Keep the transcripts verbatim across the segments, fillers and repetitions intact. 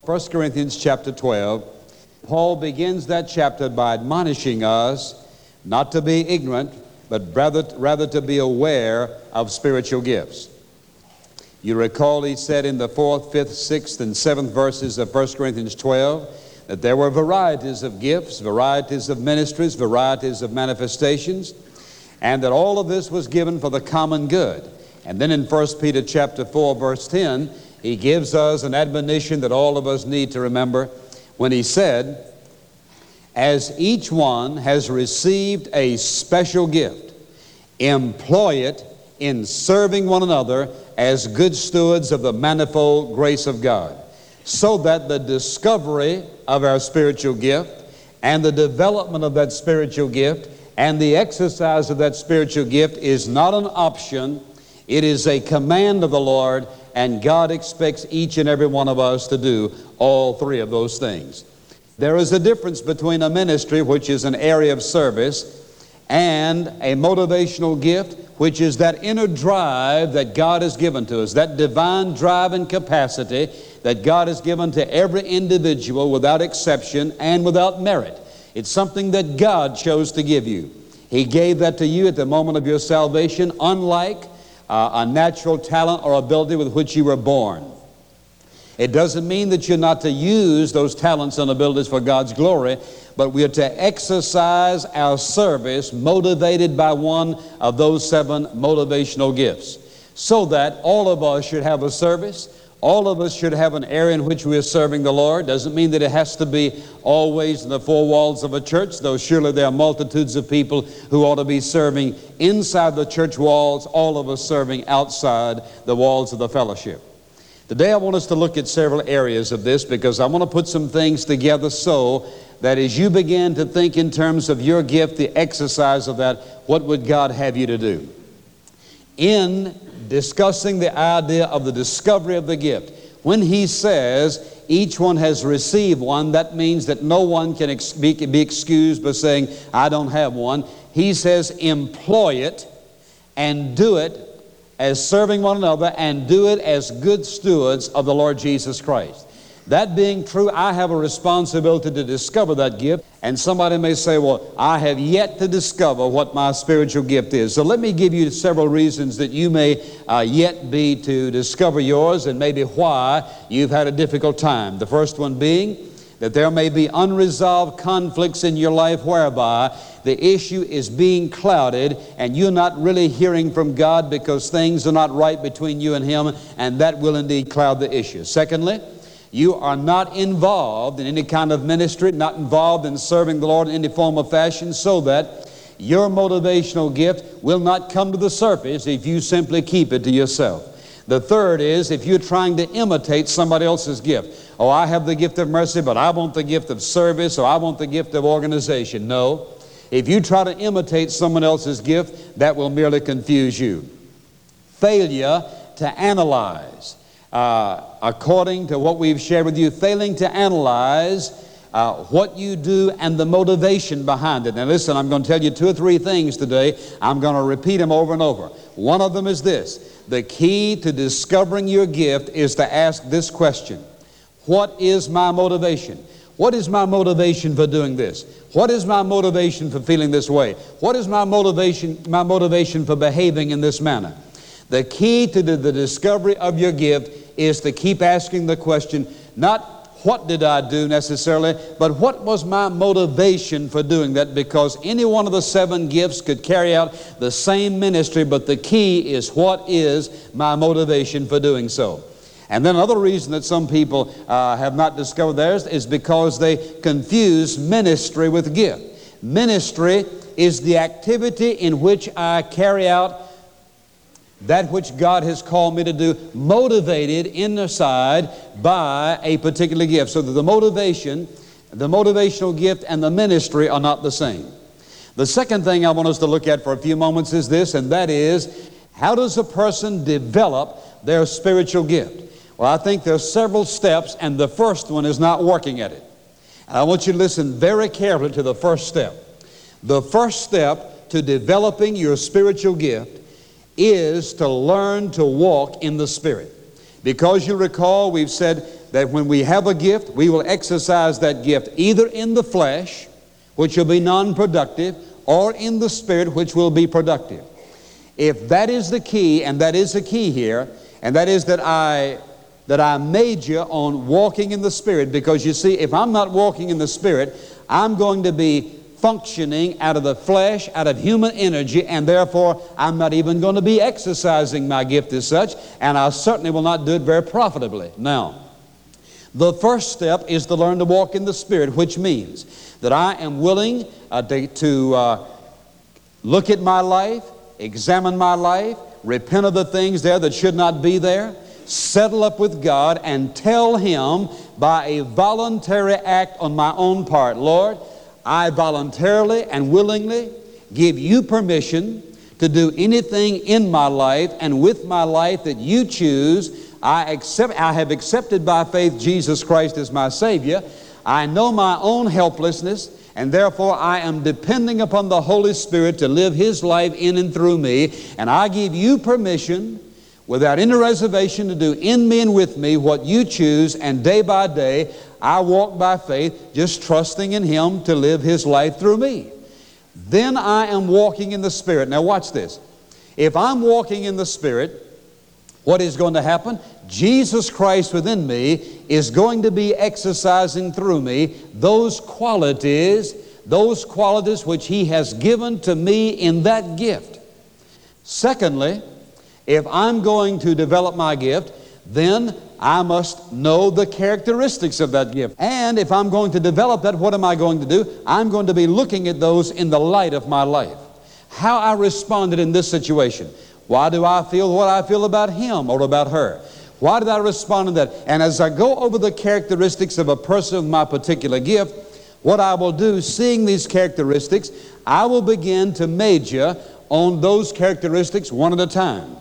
First Corinthians chapter twelve, Paul begins that chapter by admonishing us not to be ignorant, but rather, rather to be aware of spiritual gifts. You recall he said in the fourth, fifth, sixth, and seventh verses of First Corinthians twelve that there were varieties of gifts, varieties of ministries, varieties of manifestations, and that all of this was given for the common good. And then in First Peter chapter four, verse ten, he gives us an admonition that all of us need to remember when he said, as each one has received a special gift, employ it in serving one another as good stewards of the manifold grace of God, so that the discovery of our spiritual gift and the development of that spiritual gift and the exercise of that spiritual gift is not an option, it is a command of the Lord, and God expects each and every one of us to do all three of those things. There is a difference between a ministry, which is an area of service, and a motivational gift, which is that inner drive that God has given to us, that divine drive and capacity that God has given to every individual without exception and without merit. It's something that God chose to give you. He gave that to you at the moment of your salvation, unlike uh, a natural talent or ability with which you were born. It doesn't mean that you're not to use those talents and abilities for God's glory, but we are to exercise our service motivated by one of those seven motivational gifts, so that all of us should have a service. All of us should have an area in which we are serving the Lord. Doesn't mean that it has to be always in the four walls of a church, though surely there are multitudes of people who ought to be serving inside the church walls, all of us serving outside the walls of the fellowship. Today I want us to look at several areas of this, because I want to put some things together so that as you begin to think in terms of your gift, the exercise of that, what would God have you to do? In discussing the idea of the discovery of the gift, when he says each one has received one, that means that no one can ex- be, be excused by saying, I don't have one. He says employ it and do it as serving one another, and do it as good stewards of the Lord Jesus Christ. That being true, I have a responsibility to discover that gift. And somebody may say, well, I have yet to discover what my spiritual gift is. So let me give you several reasons that you may uh, yet be to discover yours, and maybe why you've had a difficult time. The first one being that there may be unresolved conflicts in your life whereby the issue is being clouded and you're not really hearing from God because things are not right between you and Him, and that will indeed cloud the issue. Secondly, you are not involved in any kind of ministry, not involved in serving the Lord in any form or fashion, so that your motivational gift will not come to the surface if you simply keep it to yourself. The third is if you're trying to imitate somebody else's gift. Oh, I have the gift of mercy, but I want the gift of service, or I want the gift of organization. No. If you try to imitate someone else's gift, that will merely confuse you. Failure to analyze. Uh, according to what we've shared with you, failing to analyze uh, what you do and the motivation behind it. Now listen, I'm going to tell you two or three things today. I'm going to repeat them over and over. One of them is this. The key to discovering your gift is to ask this question. What is my motivation? What is my motivation for doing this? What is my motivation for feeling this way? What is my motivation, my motivation for behaving in this manner? The key to the, the discovery of your gift is to keep asking the question, not what did I do necessarily, but what was my motivation for doing that? Because any one of the seven gifts could carry out the same ministry, but the key is what is my motivation for doing so? And then another reason that some people uh, have not discovered theirs is because they confuse ministry with gift. Ministry is the activity in which I carry out that which God has called me to do, motivated inside by a particular gift. So that the motivation, the motivational gift and the ministry are not the same. The second thing I want us to look at for a few moments is this, and that is, how does a person develop their spiritual gift? Well, I think there are several steps, and the first one is not working at it. And I want you to listen very carefully to the first step. The first step to developing your spiritual gift is to learn to walk in the Spirit. Because you recall, we've said that when we have a gift, we will exercise that gift either in the flesh, which will be non-productive, or in the Spirit, which will be productive. If that is the key, and that is the key here, and that is that I that I major on walking in the Spirit, because you see, if I'm not walking in the Spirit, I'm going to be functioning out of the flesh, out of human energy, and therefore I'm not even going to be exercising my gift as such, and I certainly will not do it very profitably. Now, the first step is to learn to walk in the Spirit, which means that I am willing uh, to, to uh, look at my life, examine my life, repent of the things there that should not be there, settle up with God, and tell Him by a voluntary act on my own part, Lord, I voluntarily and willingly give You permission to do anything in my life and with my life that You choose. I accept, I have accepted by faith Jesus Christ as my Savior. I know my own helplessness, and therefore I am depending upon the Holy Spirit to live His life in and through me. And I give You permission, without any reservation, to do in me and with me what You choose. And day by day, I walk by faith, just trusting in Him to live His life through me. Then I am walking in the Spirit. Now watch this. If I'm walking in the Spirit, what is going to happen? Jesus Christ within me is going to be exercising through me those qualities, those qualities which He has given to me in that gift. Secondly, if I'm going to develop my gift, then I must know the characteristics of that gift. And if I'm going to develop that, what am I going to do? I'm going to be looking at those in the light of my life. How I responded in this situation. Why do I feel what I feel about him or about her? Why did I respond to that? And as I go over the characteristics of a person of my particular gift, what I will do, seeing these characteristics, I will begin to major on those characteristics one at a time.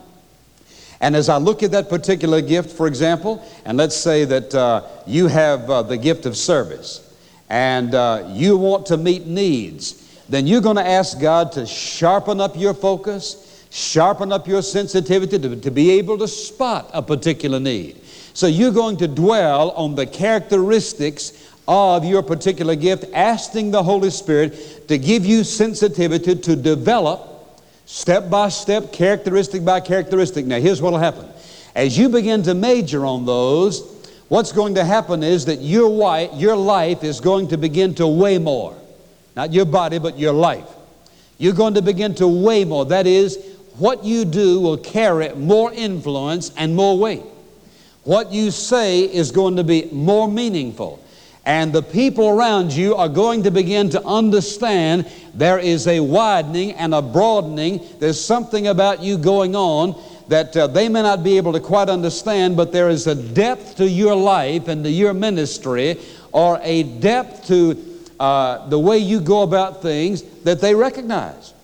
And as I look at that particular gift, for example, and let's say that uh, you have uh, the gift of service, and uh, you want to meet needs, then you're going to ask God to sharpen up your focus, sharpen up your sensitivity to, to be able to spot a particular need. So you're going to dwell on the characteristics of your particular gift, asking the Holy Spirit to give you sensitivity to develop step by step, characteristic by characteristic. Now here's what will happen. As you begin to major on those, what's going to happen is that your, wi- your life is going to begin to weigh more. Not your body, but your life. You're going to begin to weigh more. That is, what you do will carry more influence and more weight. What you say is going to be more meaningful. And the people around you are going to begin to understand there is a widening and a broadening. There's something about you going on that uh, they may not be able to quite understand, but there is a depth to your life and to your ministry, or a depth to uh, the way you go about things that they recognize.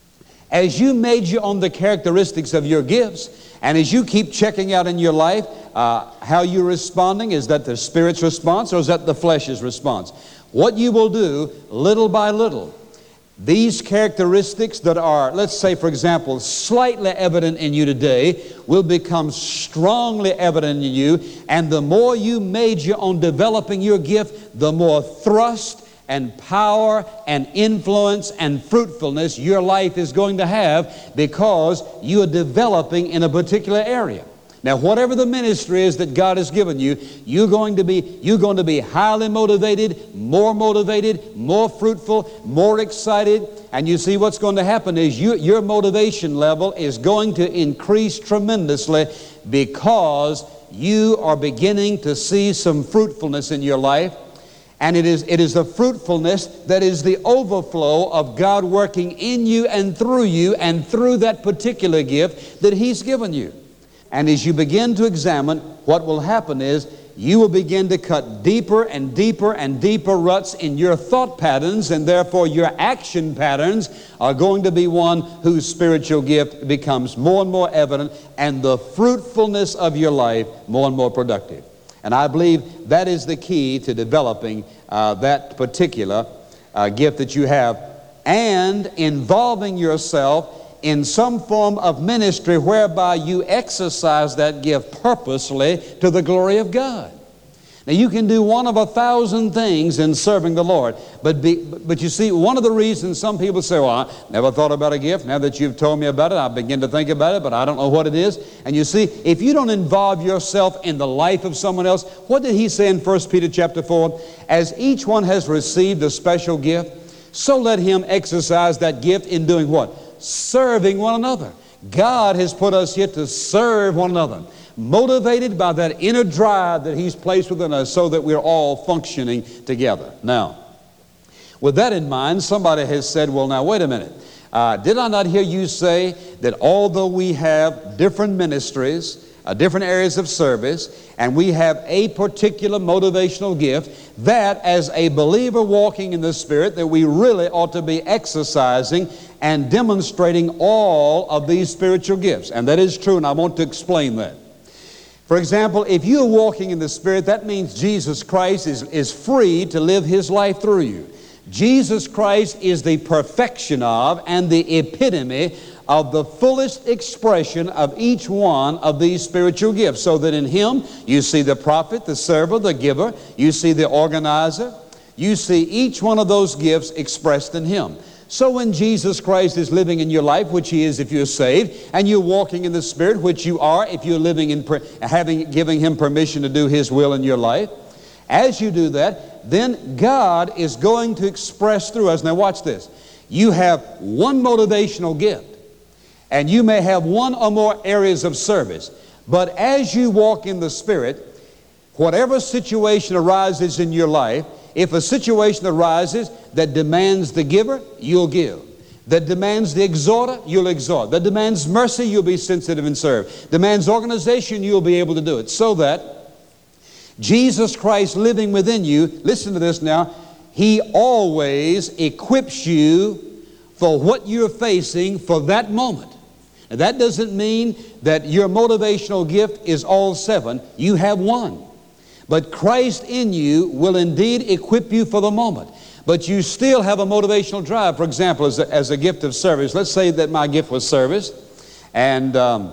As you major on the characteristics of your gifts, and as you keep checking out in your life uh, how you're responding, is that the Spirit's response or is that the flesh's response? What you will do, little by little, these characteristics that are, let's say for example, slightly evident in you today will become strongly evident in you, and the more you major on developing your gift, the more thrust and power and influence and fruitfulness your life is going to have, because you are developing in a particular area. Now, whatever the ministry is that God has given you, you're going to be, you're going to be highly motivated, more motivated, more fruitful, more excited. And you see what's going to happen is you, your motivation level is going to increase tremendously, because you are beginning to see some fruitfulness in your life. And it is, it is the fruitfulness that is the overflow of God working in you and through you and through that particular gift that He's given you. And as you begin to examine, what will happen is you will begin to cut deeper and deeper and deeper ruts in your thought patterns, and therefore your action patterns are going to be one whose spiritual gift becomes more and more evident, and the fruitfulness of your life more and more productive. And I believe that is the key to developing uh, that particular uh, gift that you have, and involving yourself in some form of ministry whereby you exercise that gift purposely to the glory of God. Now, you can do one of a thousand things in serving the Lord. But, be, but you see, one of the reasons some people say, well, I never thought about a gift. Now that you've told me about it, I begin to think about it, but I don't know what it is. And you see, if you don't involve yourself in the life of someone else, what did he say in First Peter chapter four? As each one has received a special gift, so let him exercise that gift in doing what? Serving one another. God has put us here to serve one another, motivated by that inner drive that He's placed within us so that we're all functioning together. Now, with that in mind, somebody has said, well, now, wait a minute. Uh, did I not hear you say that although we have different ministries, uh, different areas of service, and we have a particular motivational gift, that as a believer walking in the Spirit, that we really ought to be exercising and demonstrating all of these spiritual gifts. And that is true, and I want to explain that. For example, if you're walking in the Spirit, that means Jesus Christ is, is free to live His life through you. Jesus Christ is the perfection of and the epitome of the fullest expression of each one of these spiritual gifts, so that in Him you see the prophet, the server, the giver, you see the organizer, you see each one of those gifts expressed in Him. So when Jesus Christ is living in your life, which He is if you're saved, and you're walking in the Spirit, which you are if you're living in, having, giving Him permission to do His will in your life, as you do that, then God is going to express through us. Now watch this. You have one motivational gift, and you may have one or more areas of service, but as you walk in the Spirit, whatever situation arises in your life, if a situation arises that demands the giver, you'll give. That demands the exhorter, you'll exhort. That demands mercy, you'll be sensitive and serve. Demands organization, you'll be able to do it. So that Jesus Christ living within you, listen to this now, He always equips you for what you're facing for that moment. Now, that doesn't mean that your motivational gift is all seven. You have one. But Christ in you will indeed equip you for the moment. But you still have a motivational drive. For example, as a, as a gift of service, let's say that my gift was service, and um,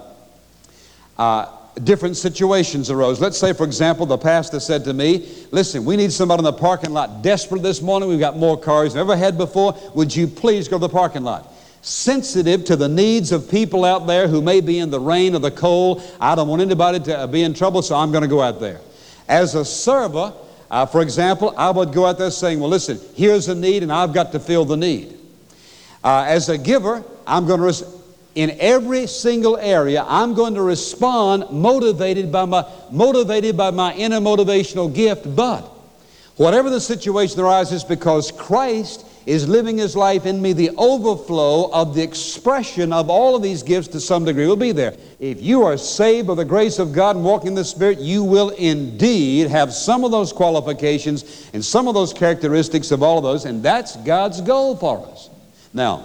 uh, different situations arose. Let's say, for example, the pastor said to me, listen, we need somebody in the parking lot desperate this morning. We've got more cars than we've ever had before. Would you please go to the parking lot? Sensitive to the needs of people out there who may be in the rain or the cold. I don't want anybody to be in trouble, so I'm going to go out there. As a server, uh, for example, I would go out there saying, well, listen, here's a need, and I've got to fill the need. Uh, as a giver, I'm going to, res- in every single area, I'm going to respond motivated by my, motivated by my inner motivational gift, but whatever the situation arises, because Christ is living His life in me, the overflow of the expression of all of these gifts to some degree will be there. If you are saved by the grace of God and walking in the Spirit, you will indeed have some of those qualifications and some of those characteristics of all of those, and that's God's goal for us. Now,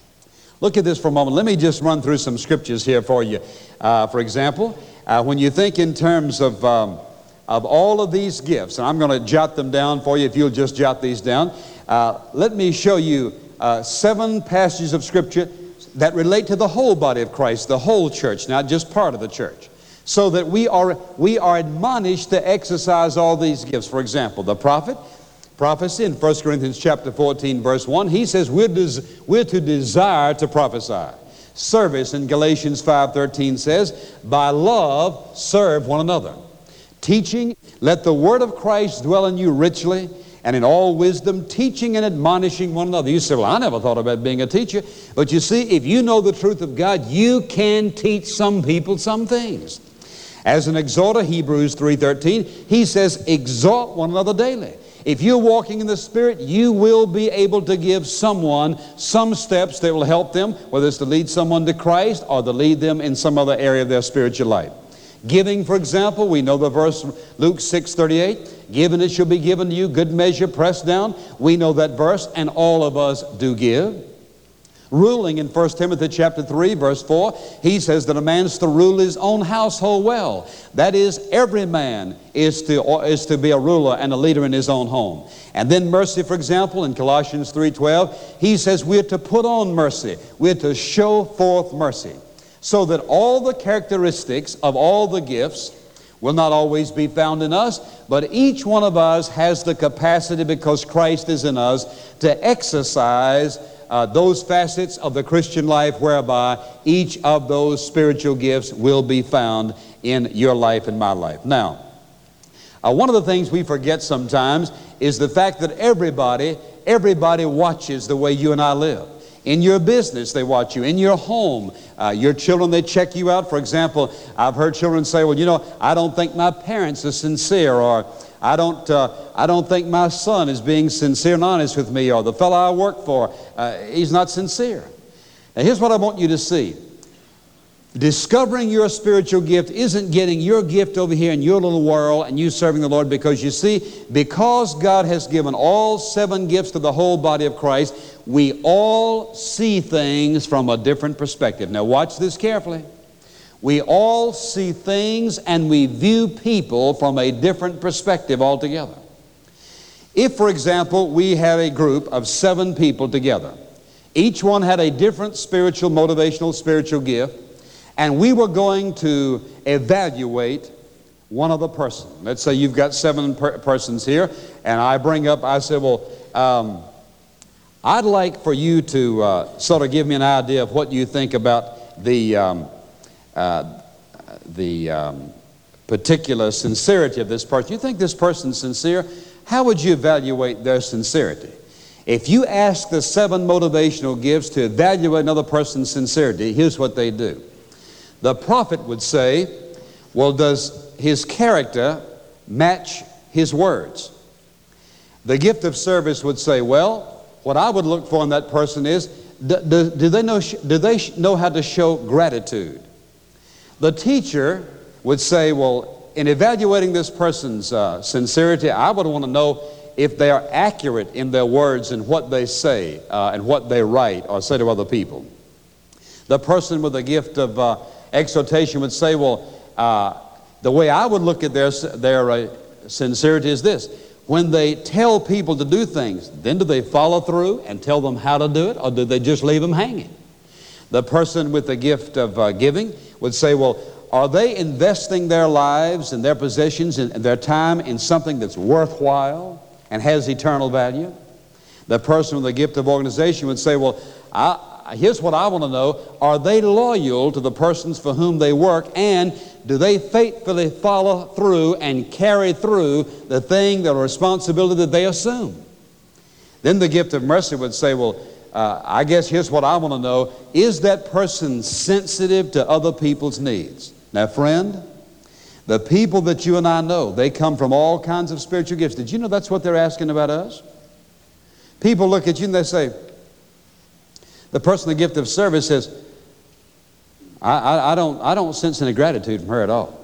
look at this for a moment. Let me just run through some scriptures here for you. Uh, for example, uh, when you think in terms of, um, of all of these gifts, and I'm going to jot them down for you if you'll just jot these down. Uh, let me show you uh, seven passages of Scripture that relate to the whole body of Christ, the whole church, not just part of the church, so that we are, we are admonished to exercise all these gifts. For example, the prophet, prophecy in First Corinthians chapter fourteen, verse one, he says we're, des- we're to desire to prophesy. Service in Galatians five thirteen says, by love serve one another. Teaching, let the word of Christ dwell in you richly, and in all wisdom, teaching and admonishing one another. You say, well, I never thought about being a teacher. But you see, if you know the truth of God, you can teach some people some things. As an exhorter, Hebrews three thirteen, he says, exhort one another daily. If you're walking in the Spirit, you will be able to give someone some steps that will help them, whether it's to lead someone to Christ or to lead them in some other area of their spiritual life. Giving, for example, we know the verse Luke six thirty-eight, given it shall be given to you, good measure, pressed down. We know that verse, and all of us do give. Ruling in First Timothy chapter three, verse four, he says that a man's to rule his own household well. That is, every man is to, is to be a ruler and a leader in his own home. And then mercy, for example, in Colossians three twelve, he says we're to put on mercy. We're to show forth mercy. So that all the characteristics of all the gifts will not always be found in us, but each one of us has the capacity, because Christ is in us, to exercise uh, those facets of the Christian life whereby each of those spiritual gifts will be found in your life and my life. Now, uh, one of the things we forget sometimes is the fact that everybody, everybody watches the way you and I live. In your business, they watch you. In your home, uh, your children, they check you out. For example, I've heard children say, well, you know, I don't think my parents are sincere, or I don't, uh, I don't think my son is being sincere and honest with me, or the fellow I work for, uh, he's not sincere. Now, here's what I want you to see. Discovering your spiritual gift isn't getting your gift over here in your little world and you serving the Lord, because you see, because God has given all seven gifts to the whole body of Christ, we all see things from a different perspective. Now watch this carefully. We all see things and we view people from a different perspective altogether. If, for example, we had a group of seven people together, each one had a different spiritual, motivational, spiritual gift, and we were going to evaluate one other person. Let's say you've got seven per persons here, and I bring up, I say, well, um, I'd like for you to uh, sort of give me an idea of what you think about the, um, uh, the um, particular sincerity of this person. You think this person's sincere? How would you evaluate their sincerity? If you ask the seven motivational gifts to evaluate another person's sincerity, here's what they do. The prophet would say, well, does his character match his words? The gift of service would say, well, what I would look for in that person is, do, do, do they know, do they know how to show gratitude? The teacher would say, well, in evaluating this person's uh, sincerity, I would want to know if they are accurate in their words and what they say uh, and what they write or say to other people. The person with the gift of uh, exhortation would say, well, uh, the way I would look at their, their uh, sincerity is this. When they tell people to do things, then do they follow through and tell them how to do it, or do they just leave them hanging? The person with the gift of uh, giving would say, well, are they investing their lives and their possessions and their time in something that's worthwhile and has eternal value? The person with the gift of organization would say, well, I, here's what I want to know. Are they loyal to the persons for whom they work, and do they faithfully follow through and carry through the thing, the responsibility that they assume? Then the gift of mercy would say, well, uh, I guess here's what I want to know. Is that person sensitive to other people's needs? Now, friend, the people that you and I know, they come from all kinds of spiritual gifts. Did you know that's what they're asking about us? People look at you and they say, the person with the gift of service says, I, I, I, don't, I don't sense any gratitude from her at all.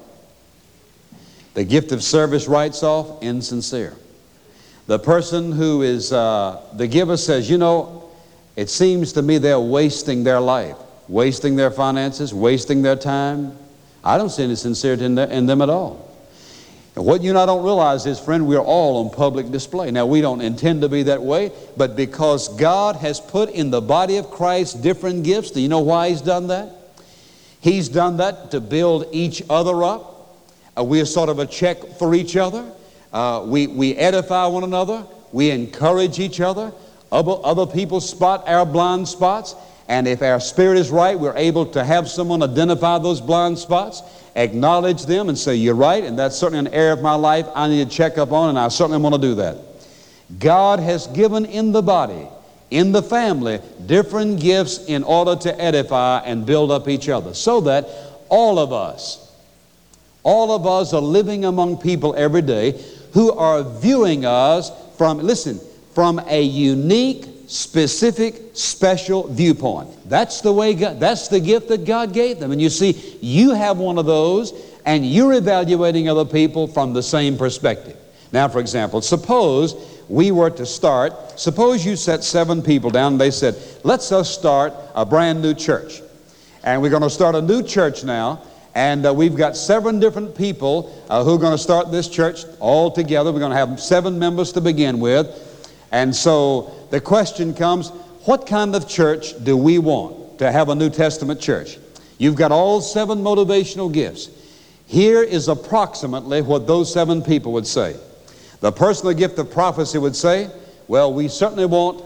The gift of service writes off insincere. The person who is uh, the giver says, you know, it seems to me they're wasting their life, wasting their finances, wasting their time. I don't see any sincerity in, the, in them at all. And what you and I don't realize is, friend, we're all on public display. Now, we don't intend to be that way, but because God has put in the body of Christ different gifts, do you know why He's done that? He's done that to build each other up. Uh, we're sort of a check for each other. Uh, we, we edify one another. We encourage each other. Other, other people spot our blind spots. And if our spirit is right, we're able to have someone identify those blind spots, acknowledge them, and say, you're right, and that's certainly an area of my life I need to check up on, and I certainly want to do that. God has given in the body, in the family, different gifts in order to edify and build up each other, so that all of us, all of us are living among people every day who are viewing us from, listen, from a unique, specific, special viewpoint. That's the way God, that's the gift that God gave them. And you see, you have one of those, and you're evaluating other people from the same perspective. Now, for example, suppose we were to start, suppose you set seven people down and they said, let's us start a brand new church. And we're going to start a new church now, and uh, we've got seven different people uh, who are going to start this church all together. We're going to have seven members to begin with. And so the question comes, what kind of church do we want to have a New Testament church? You've got all seven motivational gifts. Here is approximately what those seven people would say. The person with the gift of prophecy would say, well, we certainly want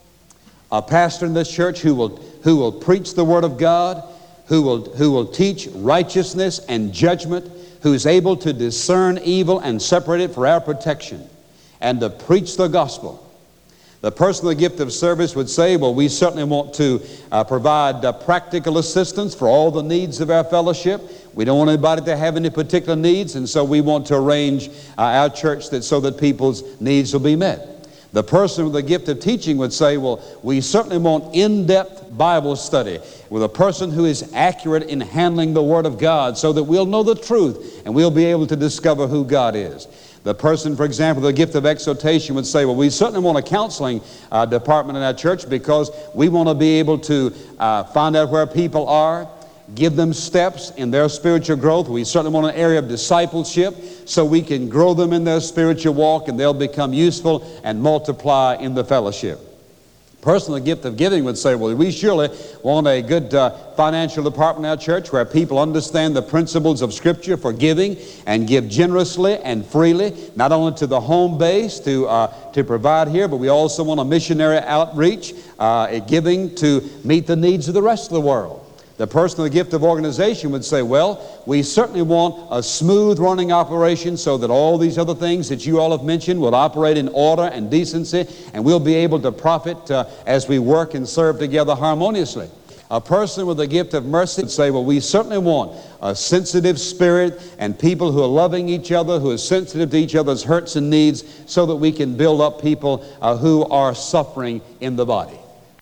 a pastor in this church who will, who will preach the Word of God, who will, who will teach righteousness and judgment, who's able to discern evil and separate it for our protection, and to preach the gospel. The person with the gift of service would say, well, we certainly want to uh, provide uh, practical assistance for all the needs of our fellowship. We don't want anybody to have any particular needs, and so we want to arrange uh, our church that, so that people's needs will be met. The person with the gift of teaching would say, well, we certainly want in-depth Bible study with a person who is accurate in handling the Word of God so that we'll know the truth and we'll be able to discover who God is. The person, for example, with the gift of exhortation would say, well, we certainly want a counseling uh, department in our church because we want to be able to uh, find out where people are, give them steps in their spiritual growth. We certainly want an area of discipleship so we can grow them in their spiritual walk and they'll become useful and multiply in the fellowship. Person with the gift of giving would say, well, we surely want a good uh, financial department in our church where people understand the principles of Scripture for giving and give generously and freely, not only to the home base to, uh, to provide here, but we also want a missionary outreach, uh, a giving to meet the needs of the rest of the world. The person with the gift of organization would say, well, we certainly want a smooth running operation so that all these other things that you all have mentioned will operate in order and decency, and we'll be able to profit uh, as we work and serve together harmoniously. A person with the gift of mercy would say, well, we certainly want a sensitive spirit and people who are loving each other, who are sensitive to each other's hurts and needs, so that we can build up people uh, who are suffering in the body.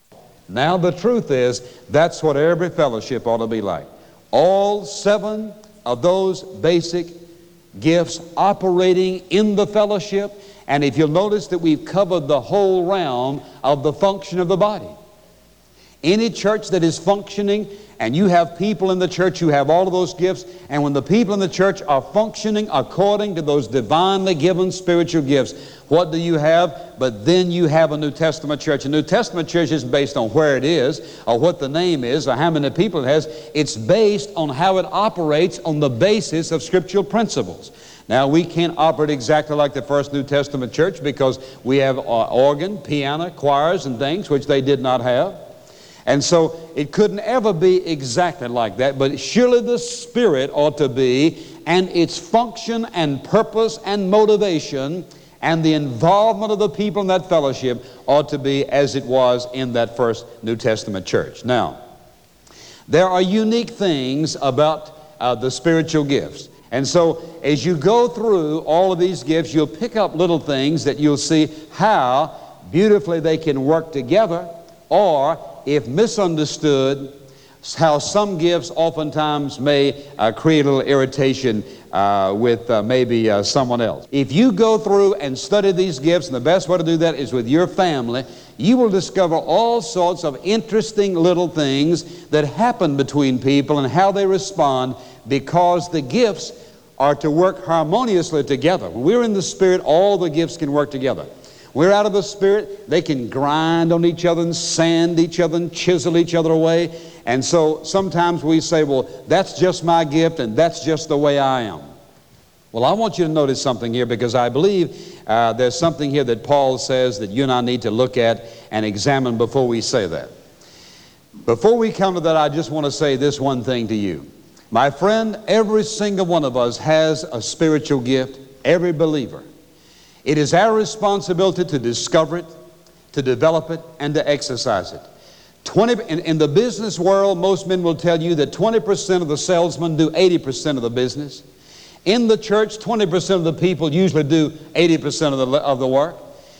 Now the truth is, that's what every fellowship ought to be like. All seven of those basic gifts operating in the fellowship. And if you'll notice that we've covered the whole realm of the function of the body. Any church that is functioning, and you have people in the church who have all of those gifts, and when the people in the church are functioning according to those divinely given spiritual gifts, what do you have? But then you have a New Testament church. A New Testament church isn't based on where it is, or what the name is, or how many people it has. It's based on how it operates on the basis of scriptural principles. Now, we can't operate exactly like the first New Testament church because we have uh, organ, piano, choirs, and things which they did not have. And so it couldn't ever be exactly like that, but surely the Spirit ought to be, and its function and purpose and motivation and the involvement of the people in that fellowship ought to be as it was in that first New Testament church. Now, there are unique things about uh, the spiritual gifts. And so as you go through all of these gifts, you'll pick up little things that you'll see how beautifully they can work together, or if misunderstood, how some gifts oftentimes may uh, create a little irritation uh, with uh, maybe uh, someone else. If you go through and study these gifts, and the best way to do that is with your family, you will discover all sorts of interesting little things that happen between people and how they respond, because the gifts are to work harmoniously together. When we're in the Spirit, all the gifts can work together. We're out of the Spirit, they can grind on each other and sand each other and chisel each other away. And so sometimes we say, well, that's just my gift and that's just the way I am. Well, I want you to notice something here, because I believe uh, there's something here that Paul says that you and I need to look at and examine before we say that. Before we come to that, I just want to say this one thing to you. My friend, every single one of us has a spiritual gift, every believer. It is our responsibility to discover it, to develop it, and to exercise it. twenty, in, in the business world, most men will tell you that twenty percent of the salesmen do eighty percent of the business. In the church, twenty percent of the people usually do eighty percent of the, of the work.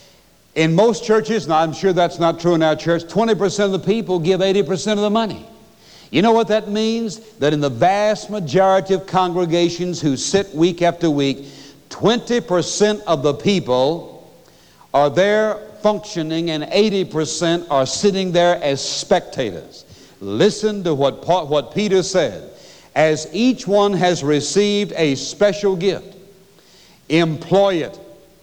In most churches, and I'm sure that's not true in our church, twenty percent of the people give eighty percent of the money. You know what that means? That in the vast majority of congregations who sit week after week, twenty percent of the people are there functioning and eighty percent are sitting there as spectators. Listen to what, Paul, what Peter said. As each one has received a special gift, employ it,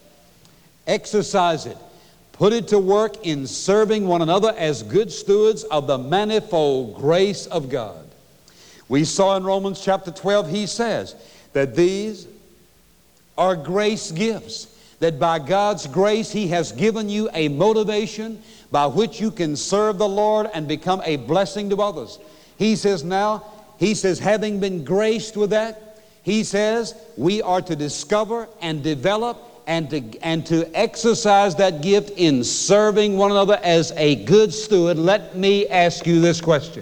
exercise it, put it to work in serving one another as good stewards of the manifold grace of God. We saw in Romans chapter twelve, he says, that these are grace gifts, that by God's grace He has given you a motivation by which you can serve the Lord and become a blessing to others. He says now, He says, having been graced with that, He says we are to discover and develop and to, and to exercise that gift in serving one another as a good steward. Let me ask you this question.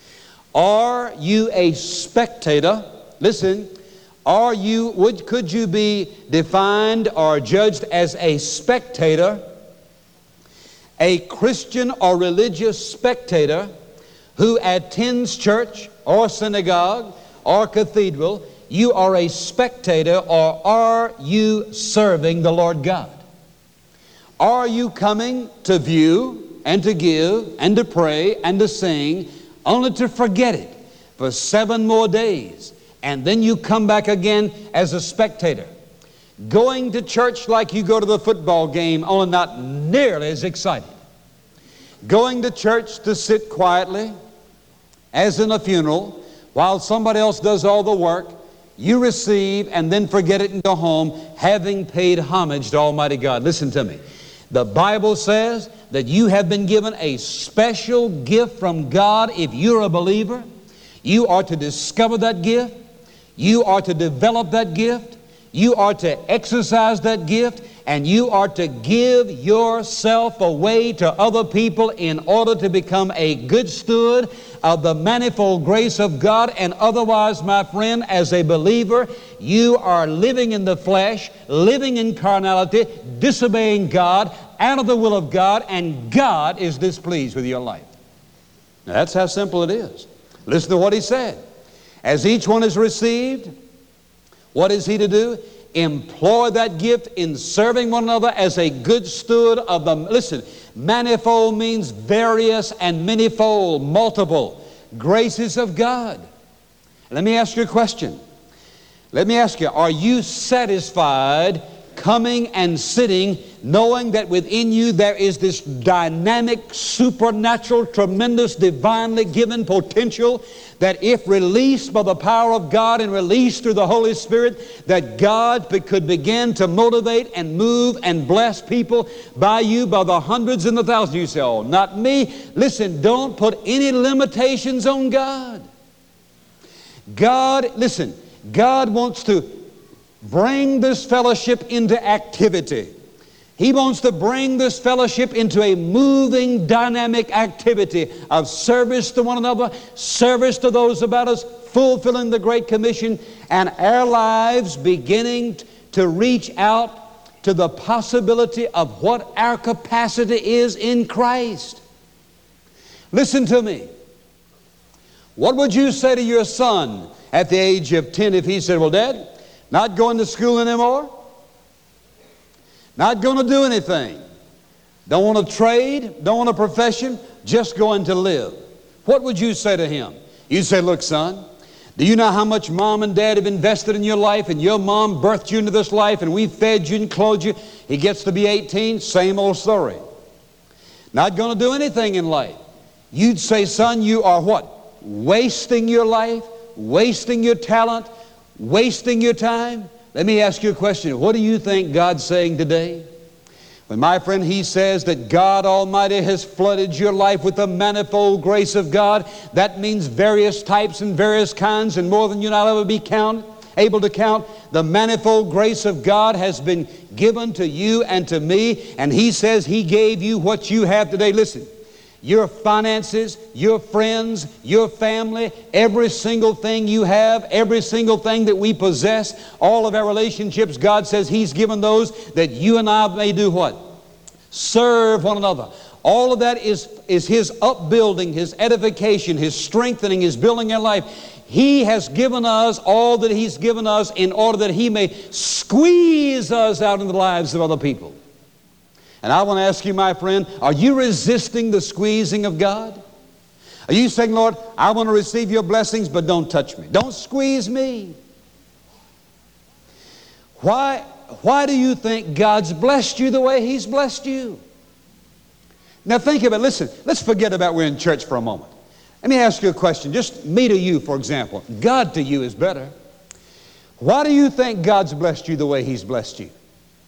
Are you a spectator? Listen, are you, would, could you be defined or judged as a spectator, a Christian or religious spectator who attends church or synagogue or cathedral? You are a spectator, or are you serving the Lord God? Are you coming to view and to give and to pray and to sing only to forget it for seven more days, and then you come back again as a spectator? Going to church like you go to the football game, only not nearly as excited. Going to church to sit quietly, as in a funeral, while somebody else does all the work. You receive and then forget it and go home, having paid homage to Almighty God. Listen to me. The Bible says that you have been given a special gift from God. If you're a believer, you are to discover that gift. You are to develop that gift. You are to exercise that gift. And you are to give yourself away to other people in order to become a good steward of the manifold grace of God. And otherwise, my friend, as a believer, you are living in the flesh, living in carnality, disobeying God, out of the will of God, and God is displeased with your life. Now, that's how simple it is. Listen to what He said. As each one is received, what is he to do? Employ that gift in serving one another as a good steward of the, listen, manifold means various and manyfold, multiple graces of God. Let me ask you a question. Let me ask you, are you satisfied coming and sitting, knowing that within you there is this dynamic, supernatural, tremendous, divinely given potential that if released by the power of God and released through the Holy Spirit, that God could begin to motivate and move and bless people by you by the hundreds and the thousands? You say, oh, not me. Listen, don't put any limitations on God. God, listen, God wants to bring this fellowship into activity. He wants to bring this fellowship into a moving, dynamic activity of service to one another, service to those about us, fulfilling the Great Commission, and our lives beginning to reach out to the possibility of what our capacity is in Christ. Listen to me. What would you say to your son at the age of ten if he said, well, Dad, not going to school anymore? Not going to do anything. Don't want a trade, don't want a profession, just going to live. What would you say to him? You'd say, look, son, do you know how much mom and dad have invested in your life, and your mom birthed you into this life, and we fed you and clothed you? He gets to be eighteen, same old story. Not going to do anything in life. You'd say, son, you are what? Wasting your life, wasting your talent, wasting your time. Let me ask you a question. What do you think God's saying today? When, my friend, He says that God Almighty has flooded your life with the manifold grace of God, that means various types and various kinds and more than you'll ever be count, able to count. The manifold grace of God has been given to you and to me, and He says He gave you what you have today. Listen. Your finances, your friends, your family, every single thing you have, every single thing that we possess, all of our relationships, God says He's given those that you and I may do what? Serve one another. All of that is, is His upbuilding, His edification, His strengthening, His building our life. He has given us all that He's given us in order that He may squeeze us out in the lives of other people. And I want to ask you, my friend, are you resisting the squeezing of God? Are you saying, Lord, I want to receive your blessings, but don't touch me. Don't squeeze me. Why, why do you think God's blessed you the way He's blessed you? Now think of it. Listen, let's forget about we're in church for a moment. Let me ask you a question. Just me to you, for example. God to you is better. Why do you think God's blessed you the way He's blessed you?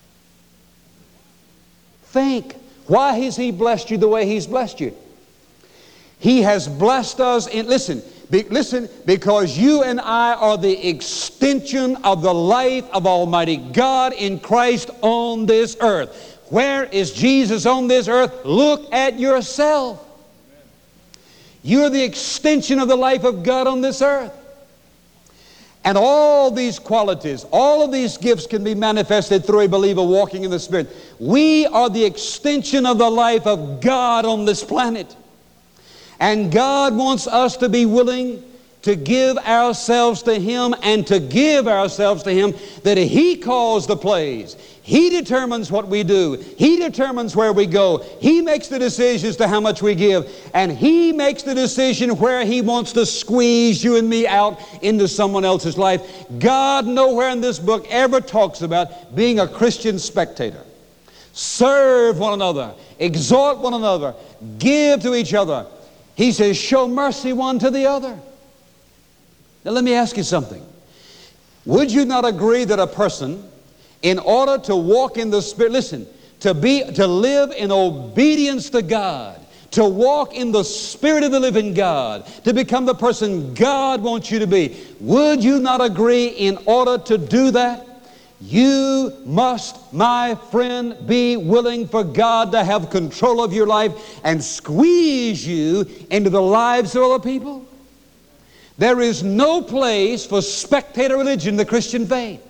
Think. Why has He blessed you the way He's blessed you? He has blessed us in, listen, be, listen, because you and I are the extension of the life of Almighty God in Christ on this earth. Where is Jesus on this earth? Look at yourself. You're the extension of the life of God on this earth. And all these qualities, all of these gifts can be manifested through a believer walking in the Spirit. We are the extension of the life of God on this planet. And God wants us to be willing to give ourselves to Him and to give ourselves to Him, that He calls the plays. He determines what we do. He determines where we go. He makes the decisions to how much we give. And He makes the decision where He wants to squeeze you and me out into someone else's life. God nowhere in this book ever talks about being a Christian spectator. Serve one another. Exhort one another. Give to each other. He says, show mercy one to the other. Now let me ask you something. Would you not agree that a person, in order to walk in the Spirit, listen, to be, to live in obedience to God, to walk in the Spirit of the living God, to become the person God wants you to be, would you not agree in order to do that, you must, my friend, be willing for God to have control of your life and squeeze you into the lives of other people? There is no place for spectator religion in the Christian faith.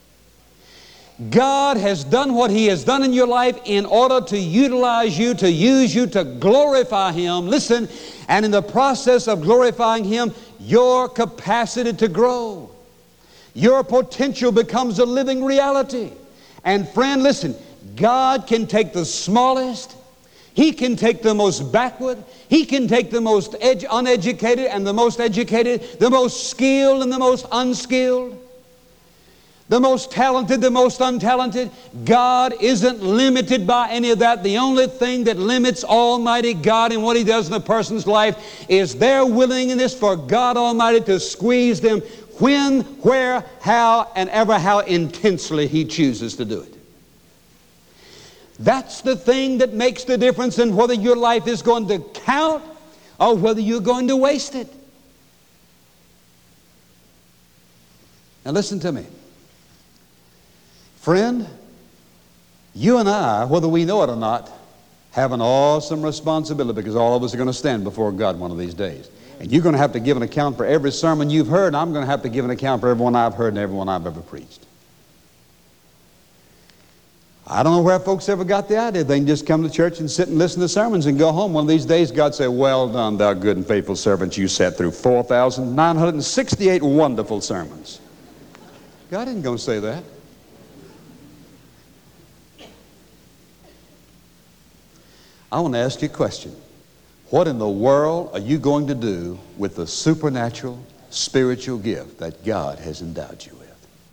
God has done what He has done in your life in order to utilize you, to use you, to glorify Him. Listen, and in the process of glorifying Him, your capacity to grow, your potential becomes a living reality. And friend, listen, God can take the smallest, He can take the most backward, He can take the most edu- uneducated and the most educated, the most skilled and the most unskilled, the most talented, the most untalented. God isn't limited by any of that. The only thing that limits Almighty God in what He does in a person's life is their willingness for God Almighty to squeeze them when, where, how, and ever how intensely He chooses to do it. That's the thing that makes the difference in whether your life is going to count or whether you're going to waste it. Now listen to me. Friend, you and I, whether we know it or not, have an awesome responsibility, because all of us are going to stand before God one of these days. And you're going to have to give an account for every sermon you've heard, and I'm going to have to give an account for everyone I've heard and everyone I've ever preached. I don't know where folks ever got the idea they can just come to church and sit and listen to sermons and go home. One of these days God say, well done, thou good and faithful servant. You sat through four thousand nine hundred sixty-eight wonderful sermons. God isn't going to say that. I want to ask you a question. What in the world are you going to do with the supernatural, spiritual gift that God has endowed you with?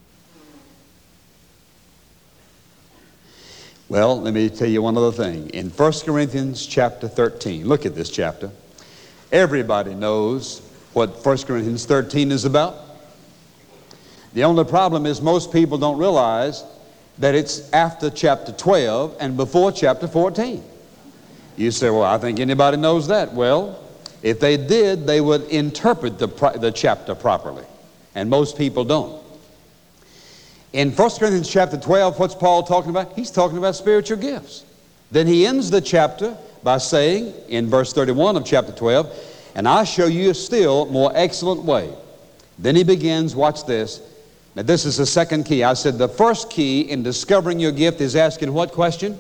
Well, let me tell you one other thing. In First Corinthians chapter thirteen, look at this chapter. Everybody knows what First Corinthians thirteen is about. The only problem is most people don't realize that it's after chapter twelve and before chapter fourteen. You say, well, I think anybody knows that. Well, if they did, they would interpret the, the chapter properly. And most people don't. In First Corinthians chapter twelve, what's Paul talking about? He's talking about spiritual gifts. Then he ends the chapter by saying, in verse thirty-one of chapter twelve, and I show you a still more excellent way. Then he begins, watch this. Now this is the second key. I said the first key in discovering your gift is asking what question?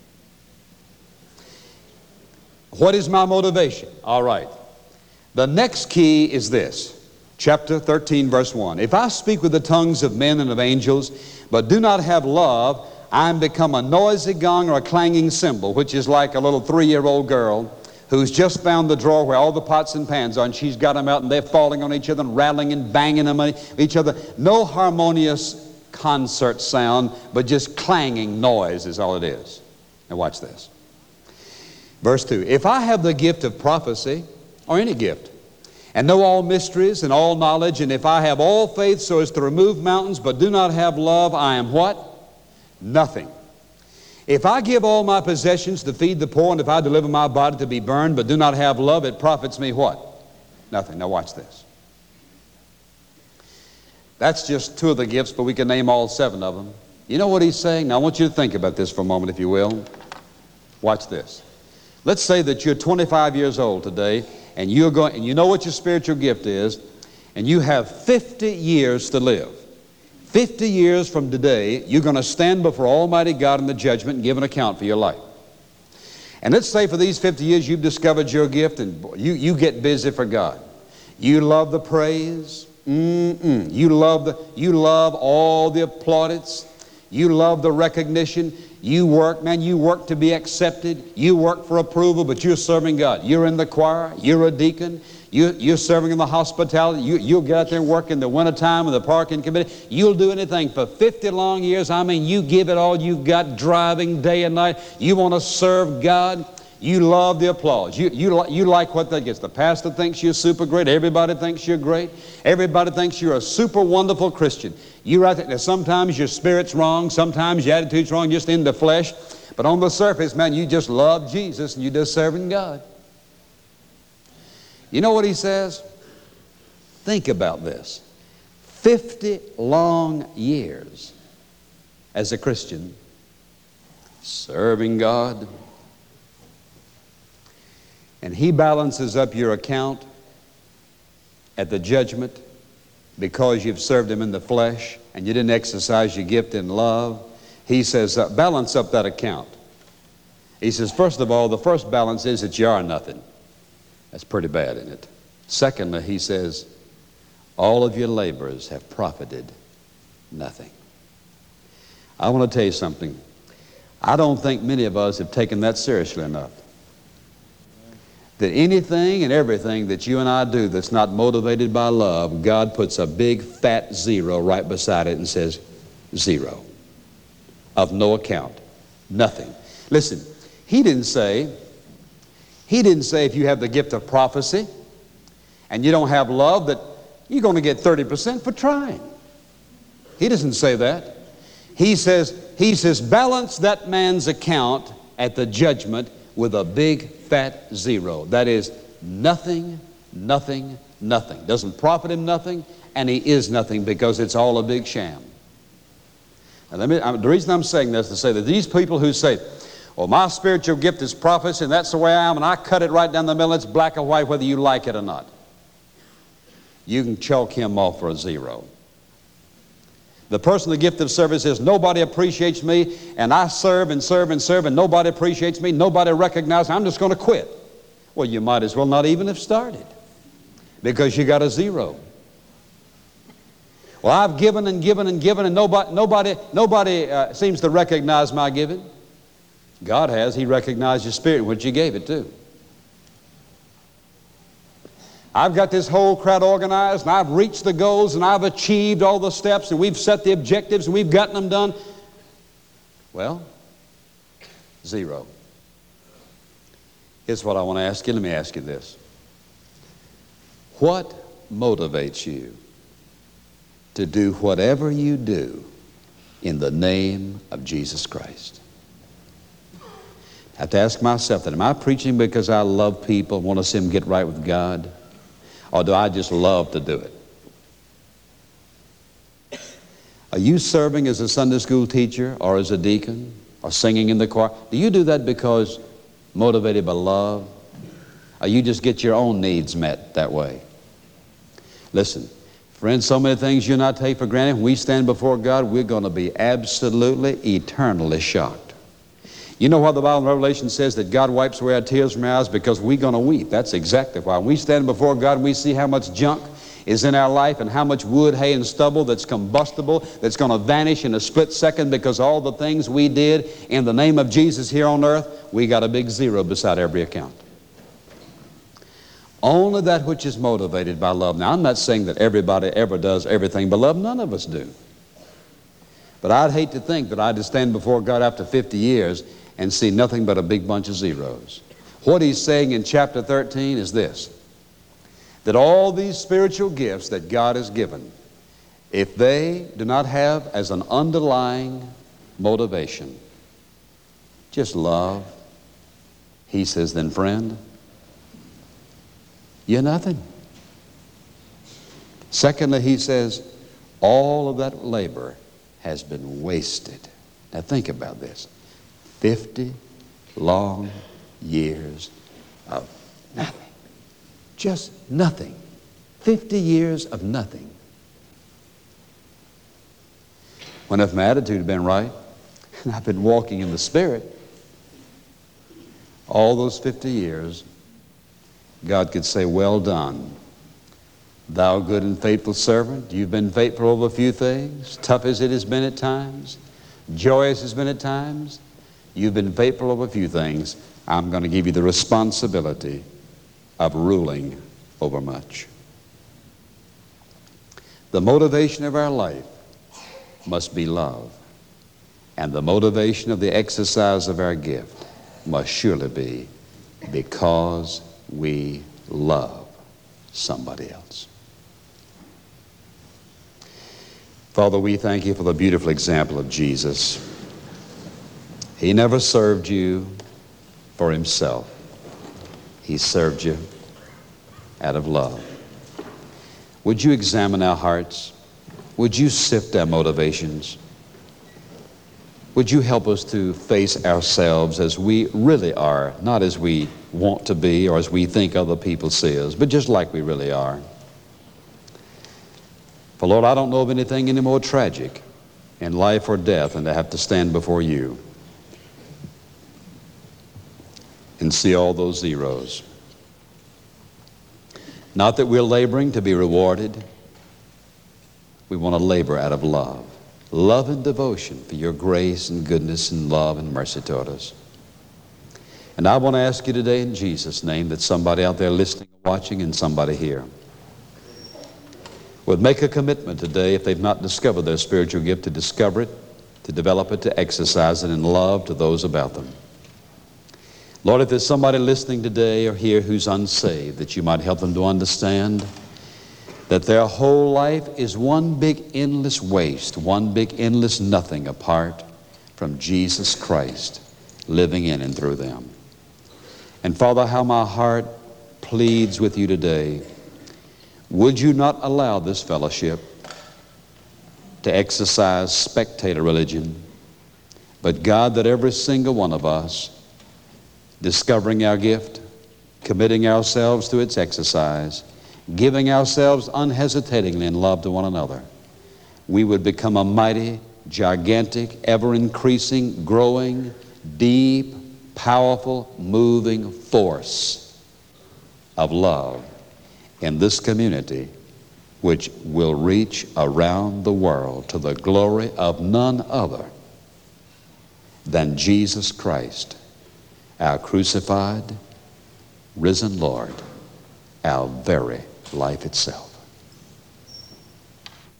What is my motivation? All right. The next key is this. Chapter thirteen, verse one. If I speak with the tongues of men and of angels, but do not have love, I am become a noisy gong or a clanging cymbal, which is like a little three-year-old girl who's just found the drawer where all the pots and pans are, and she's got them out, and they're falling on each other and rattling and banging them on each other. No harmonious concert sound, but just clanging noise is all it is. Now watch this. Verse two. If I have the gift of prophecy, or any gift, and know all mysteries and all knowledge, and if I have all faith so as to remove mountains, but do not have love, I am what? Nothing. If I give all my possessions to feed the poor, and if I deliver my body to be burned, but do not have love, it profits me what? Nothing. Now watch this. That's just two of the gifts, but we can name all seven of them. You know what he's saying? Now I want you to think about this for a moment, if you will. Watch this. Let's say that you're twenty-five years old today, and you're going, and you know what your spiritual gift is, and you have fifty years to live. fifty years from today, you're going to stand before Almighty God in the judgment and give an account for your life. And let's say for these fifty years you've discovered your gift, and you, you get busy for God. You love the praise. Mm-mm. You love the, you love all the plaudits. You love the recognition. You work, man, you work to be accepted. You work for approval, but you're serving God. You're in the choir. You're a deacon. You, you're serving in the hospitality. You, you'll get out there and work in the wintertime in the parking committee. You'll do anything for fifty long years. I mean, you give it all you've got, driving day and night. You want to serve God. You love the applause. You, you, you like what that gets. The pastor thinks you're super great. Everybody thinks you're great. Everybody thinks you're a super wonderful Christian. You right there. Now, sometimes your spirit's wrong. Sometimes your attitude's wrong, just in the flesh. But on the surface, man, you just love Jesus and you're just serving God. You know what he says? Think about this. fifty long years as a Christian, serving God. And he balances up your account at the judgment because you've served him in the flesh and you didn't exercise your gift in love. He says, uh, balance up that account. He says, first of all, the first balance is that you are nothing. That's pretty bad, isn't it? Secondly, he says, all of your labors have profited nothing. I want to tell you something. I don't think many of us have taken that seriously enough. That anything and everything that you and I do that's not motivated by love, God puts a big fat zero right beside it and says, zero. Of no account. Nothing. Listen, he didn't say, he didn't say if you have the gift of prophecy and you don't have love that you're going to get thirty percent for trying. He doesn't say that. He says, he says, balance that man's account at the judgment with a big fat zero. That is nothing, nothing, nothing. Doesn't profit him nothing, and he is nothing because it's all a big sham. Now, let me, the reason I'm saying this is to say that these people who say, well, my spiritual gift is prophecy, and that's the way I am, and I cut it right down the middle, it's black or white whether you like it or not. You can chalk him off for a zero. The person with the gift of service says, nobody appreciates me, and I serve and serve and serve, and nobody appreciates me, nobody recognizes me, I'm just going to quit. Well, you might as well not even have started because you got a zero. Well, I've given and given and given, and nobody, nobody, nobody uh, seems to recognize my giving. God has. He recognized your spirit, which you gave it to. I've got this whole crowd organized, and I've reached the goals, and I've achieved all the steps, and we've set the objectives, and we've gotten them done. Well, zero. Here's what I want to ask you. Let me ask you this. What motivates you to do whatever you do in the name of Jesus Christ? I have to ask myself that. Am I preaching because I love people, want to see them get right with God? Or do I just love to do it? Are you serving as a Sunday school teacher or as a deacon or singing in the choir? Do you do that because motivated by love? Or you just get your own needs met that way? Listen, friends, so many things you and I take for granted. When we stand before God, we're going to be absolutely, eternally shocked. You know why the Bible in Revelation says that God wipes away our tears from our eyes? Because we're going to weep. That's exactly why. When we stand before God and we see how much junk is in our life and how much wood, hay, and stubble that's combustible, that's going to vanish in a split second because all the things we did in the name of Jesus here on earth, we got a big zero beside every account. Only that which is motivated by love. Now, I'm not saying that everybody ever does everything but love. None of us do. But I'd hate to think that I'd just stand before God after fifty years and see nothing but a big bunch of zeros. What he's saying in chapter thirteen is this, that all these spiritual gifts that God has given, if they do not have as an underlying motivation just love, he says, then friend, you're nothing. Secondly, he says, all of that labor has been wasted. Now think about this. Fifty long years of nothing. Just nothing. Fifty years of nothing. When if my attitude had been right, and I've been walking in the Spirit, all those fifty years, God could say, well done, thou good and faithful servant. You've been faithful over a few things, tough as it has been at times, joyous as it's been at times. You've been faithful over a few things. I'm going to give you the responsibility of ruling over much. The motivation of our life must be love. And the motivation of the exercise of our gift must surely be because we love somebody else. Father, we thank you for the beautiful example of Jesus. He never served you for himself. He served you out of love. Would you examine our hearts? Would you sift our motivations? Would you help us to face ourselves as we really are, not as we want to be or as we think other people see us, but just like we really are. For Lord, I don't know of anything any more tragic in life or death than to have to stand before you and see all those zeros. Not that we're laboring to be rewarded. We want to labor out of love. Love and devotion for your grace and goodness and love and mercy toward us. And I want to ask you today in Jesus' name that somebody out there listening, watching, and somebody here would make a commitment today, if they've not discovered their spiritual gift, to discover it, to develop it, to exercise it in love to those about them. Lord, if there's somebody listening today or here who's unsaved, that you might help them to understand that their whole life is one big endless waste, one big endless nothing apart from Jesus Christ living in and through them. And Father, how my heart pleads with you today, would you not allow this fellowship to exercise spectator religion, but God, that every single one of us, discovering our gift, committing ourselves to its exercise, giving ourselves unhesitatingly in love to one another, we would become a mighty, gigantic, ever-increasing, growing, deep, powerful, moving force of love in this community, which will reach around the world to the glory of none other than Jesus Christ, our crucified, risen Lord, our very life itself.